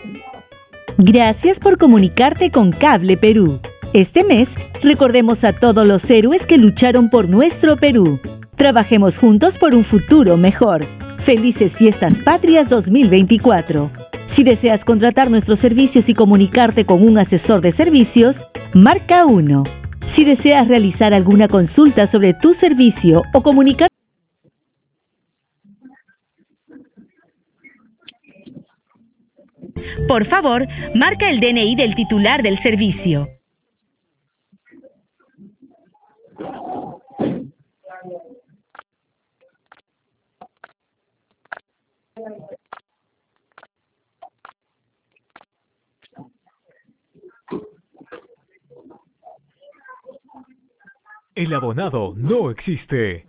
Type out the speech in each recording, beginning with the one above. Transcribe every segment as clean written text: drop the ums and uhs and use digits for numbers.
Gracias por comunicarte con Cable Perú. Este mes, recordemos a todos los héroes que lucharon por nuestro Perú. Trabajemos juntos por un futuro mejor. Felices Fiestas Patrias 2024. Si deseas contratar nuestros servicios y comunicarte con un asesor de servicios, marca 1. Si deseas realizar alguna consulta sobre tu servicio o comunicar, por favor, marca el DNI del titular del servicio. El abonado no existe.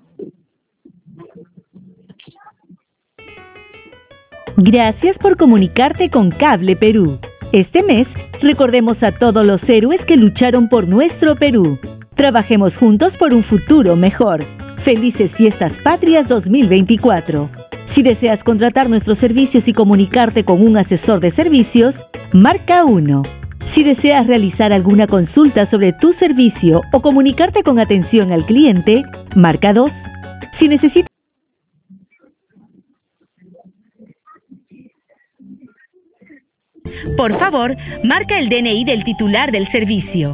Gracias por comunicarte con Cable Perú. Este mes, recordemos a todos los héroes que lucharon por nuestro Perú. Trabajemos juntos por un futuro mejor. Felices Fiestas Patrias 2024. Si deseas contratar nuestros servicios y comunicarte con un asesor de servicios, marca 1. Si deseas realizar alguna consulta sobre tu servicio o comunicarte con atención al cliente, marca 2. Si necesitas por favor, marca el DNI del titular del servicio.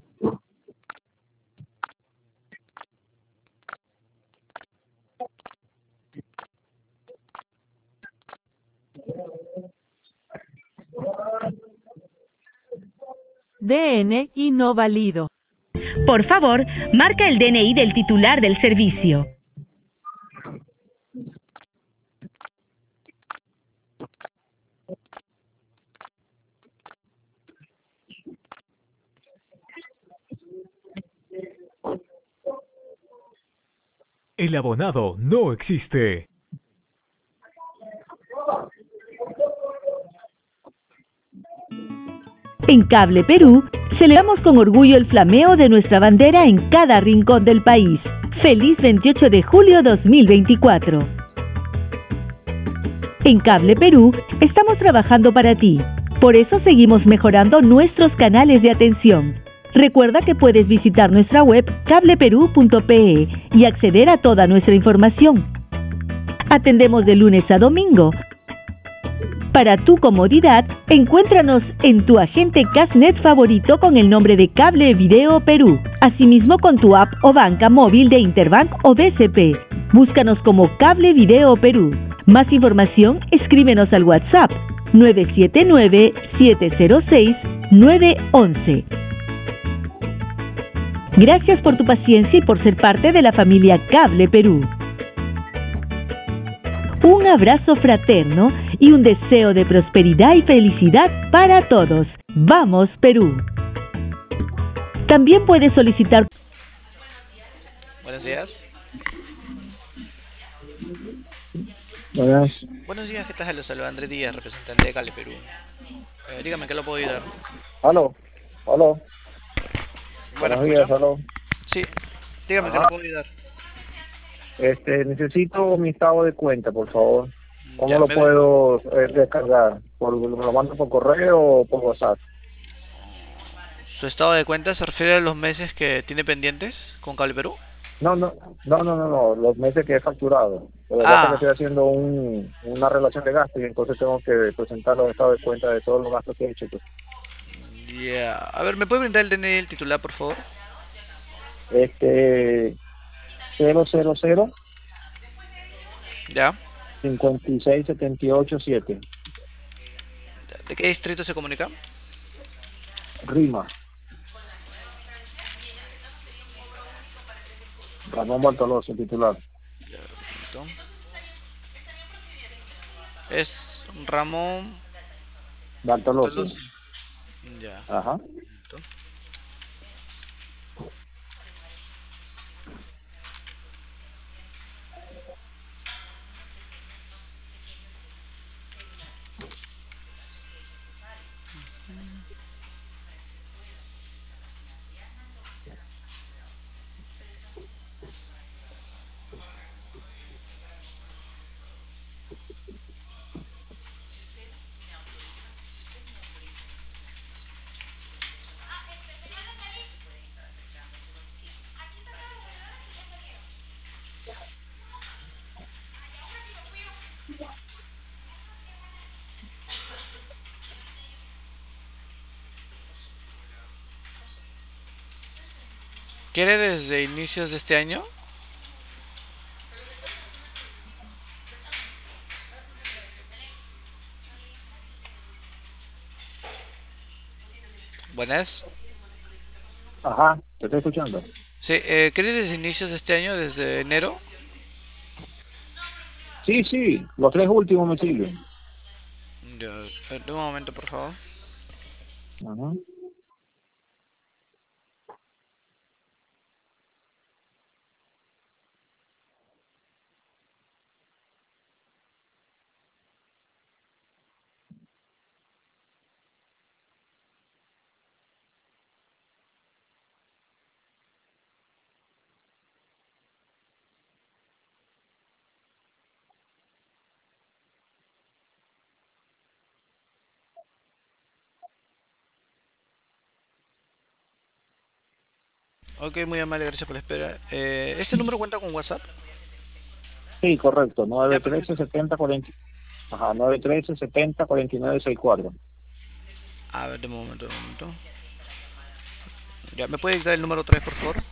DNI no válido. Por favor, marca el DNI del titular del servicio. El abonado no existe. En Cable Perú, celebramos con orgullo el flameo de nuestra bandera en cada rincón del país. ¡Feliz 28 de julio 2024! En Cable Perú, estamos trabajando para ti. Por eso seguimos mejorando nuestros canales de atención. Recuerda que puedes visitar nuestra web cableperú.pe y acceder a toda nuestra información. Atendemos de lunes a domingo. Para tu comodidad, encuéntranos en tu agente Casnet favorito con el nombre de Cable Video Perú. Asimismo con tu app o banca móvil de Interbank o BCP. Búscanos como Cable Video Perú. Más información, escríbenos al WhatsApp 979-706-911. Gracias por tu paciencia y por ser parte de la familia Cable Perú. Un abrazo fraterno y un deseo de prosperidad y felicidad para todos. ¡Vamos, Perú! También puedes solicitar... Buenos días. Buenas. Buenos días, ¿qué tal? Los saluda Andrés Díaz, representante de Cable Perú. Dígame, ¿qué lo puedo ayudar? Aló, aló. Bueno, Buenos días, aló. Sí, dígame, ¿qué Ajá. lo puedo ayudar? Necesito mi estado de cuenta, por favor. ¿Cómo Ya, lo puedo descargar? ¿Me lo mando por correo o por WhatsApp? ¿Su estado de cuenta se refiere a los meses que tiene pendientes con Cable Perú? No, los meses que he facturado. Lo que pasa es que estoy haciendo una relación de gastos y entonces tengo que presentar los estados de cuenta de todos los gastos que he hecho. Pues. Ya. A ver, ¿me puede brindar el DNI del titular, por favor? 000 Ya. 56787. ¿De qué distrito se comunica? Rima. Ramón Bartoloso, titular. Ya, repito. Es Ramón Bartoloso. Ya. Ajá. Repito. ¿Quiere desde inicios de este año? Buenas. Ajá, te estoy escuchando. Sí, ¿quiere desde inicios de este año, desde enero? Sí, sí, los tres últimos me sirven. Ya, un momento, por favor. Ajá. Ok, muy amable, gracias por la espera. ¿Este número cuenta con WhatsApp? Sí, correcto, Ya, nueve trece perfecto. setenta 40, ajá, 913-70-49-64. A ver, de momento, de momento. Ya, ¿me puede dictar el número otra vez, por favor?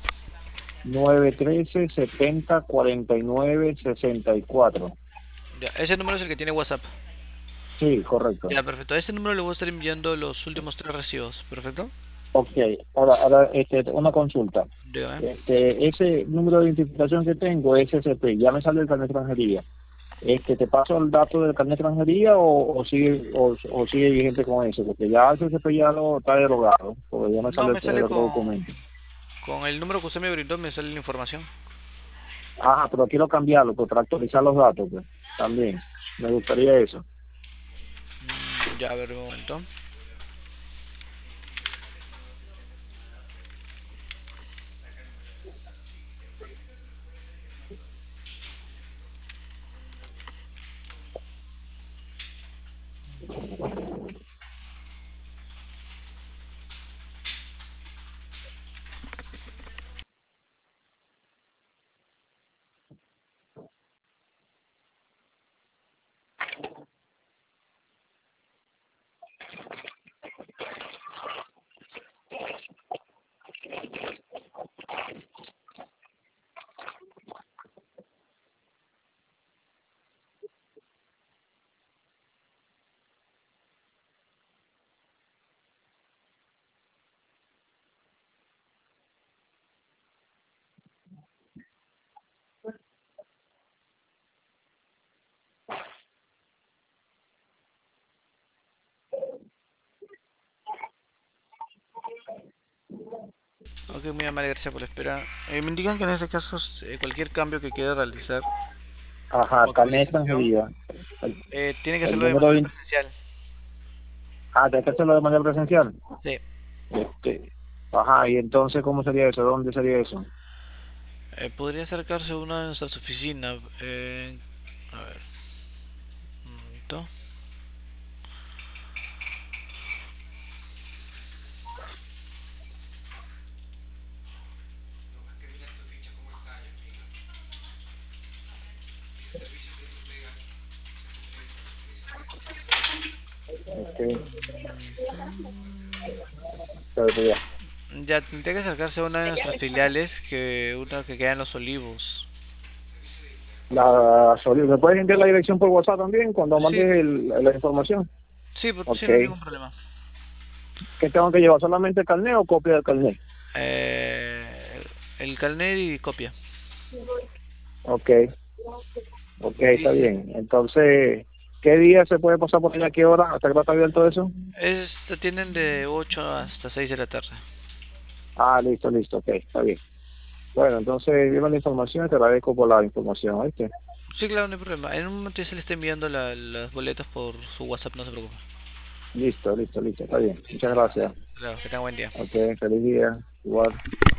913-70-49-64. Ya, ese número es el que tiene WhatsApp. Sí, correcto. Ya, perfecto. A este número le voy a estar enviando los últimos tres recibos. ¿Perfecto? Ok, ahora una consulta. Dígame. Ese número de identificación que tengo es SCP, ya me sale el carnet de extranjería. ¿Te paso el dato del carnet de extranjería o sigue vigente con eso? Porque ya el SCP ya lo está derogado, porque ya me No, sale me sale el otro documento. con el número que usted me brindó, me sale la información. Ajá, pero quiero cambiarlo, pues, para actualizar los datos, pues, también. Me gustaría eso. Ya, a ver, un momento. Ok, muy amable, gracias por la espera. Me indican que en este caso cualquier cambio que quiera realizar Ajá, como carnet de actualización extranjería. El, tiene que el hacerlo de número manera de... presencial. ¿Tengo que hacerlo de manera presencial? Sí. Ajá, y entonces, ¿cómo sería eso? ¿Dónde sería eso? Podría acercarse a una de nuestras oficinas. A ver, un momento. Ok, pero pues ya. Ya, tendría que acercarse a una de nuestras filiales, una que queda en Los Olivos. ¿Me puedes enviar la dirección por WhatsApp también cuando Sí, mandes la información? sí, Ok. sí, no hay ningún problema. ¿Qué tengo que llevar? ¿Solamente el carnet o copia del carnet? El carnet y copia. Ok, ok, está bien. Entonces, ¿qué día se puede pasar por allá? ¿A qué hora? ¿Hasta que va a estar abierto eso? Atienden de 8 hasta 6 de la tarde. Listo, listo, ok, está bien. Bueno, entonces, dime la información y te agradezco por la información, ¿viste? Sí, claro, no hay problema. En un momento ya se le está enviando las boletas por su WhatsApp, no se preocupe. Listo, listo, listo, está bien. Muchas gracias. Claro, que tenga buen día. Ok, feliz día. Igual.